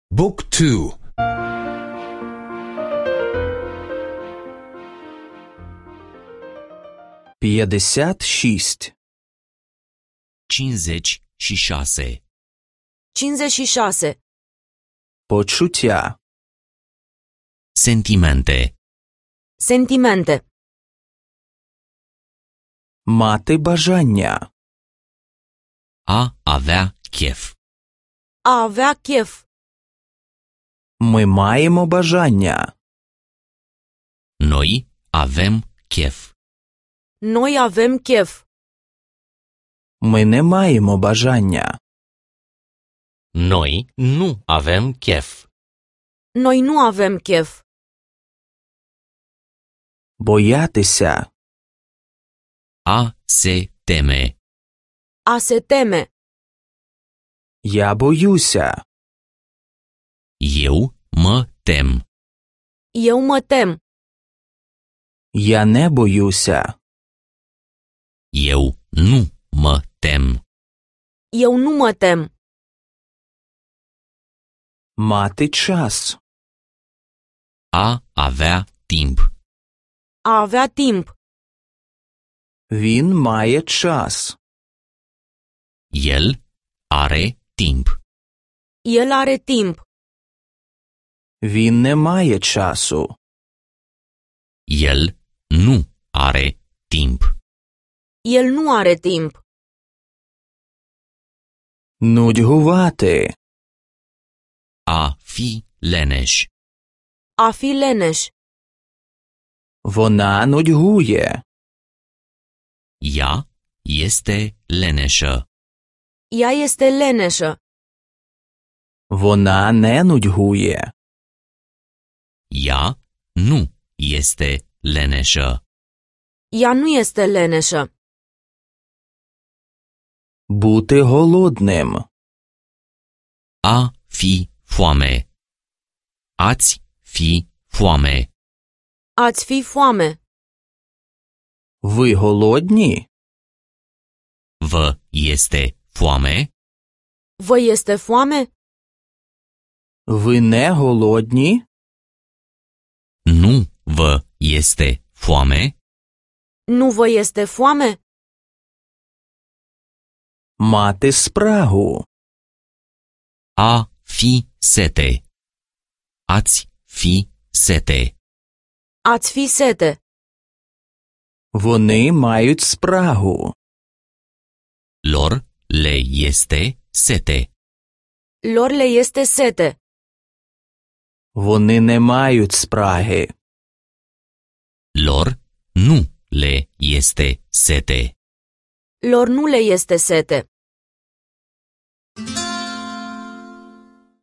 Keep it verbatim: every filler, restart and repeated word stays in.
บุ๊กทูпятьдесят шесть cincizeci și șase cincizeci și șase почуття Sentimente Sentimente мати бажання A avea chef A avea chef Ми маємо бажання Noi avem chef Noi avem chef Ми не маємо бажання Noi nu avem chef Noi nu avem chef боятися A se teme A se teme Я боюся Eu mă tem Eu mă tem Я не боюся Eu nu mă tem Eu nu mă tem мати час A avea timp A avea timp Він має час El are timp El are timp Він не має часу El nu are timp El nu are timp нудьгувати A fi leneș A fi leneș Вона нудьгує Ea este leneșă Ea este leneșă Вона не нудьгує Ea nu este leneșă Ea nu este leneșă бути голодним A fi foame Ați fi foame Ați fi foame Ви голодні? Vă este foame? Vă este foame? Ви не голодні? Nu vă este foame? Nu vă este foame? Мати спрагу A fi sete Ați fi sete Ați fi sete Вони мають спрагу Lor le este sete Lor le este sete Вони не мають спраги Lor nu le este sete Lor nu le este sete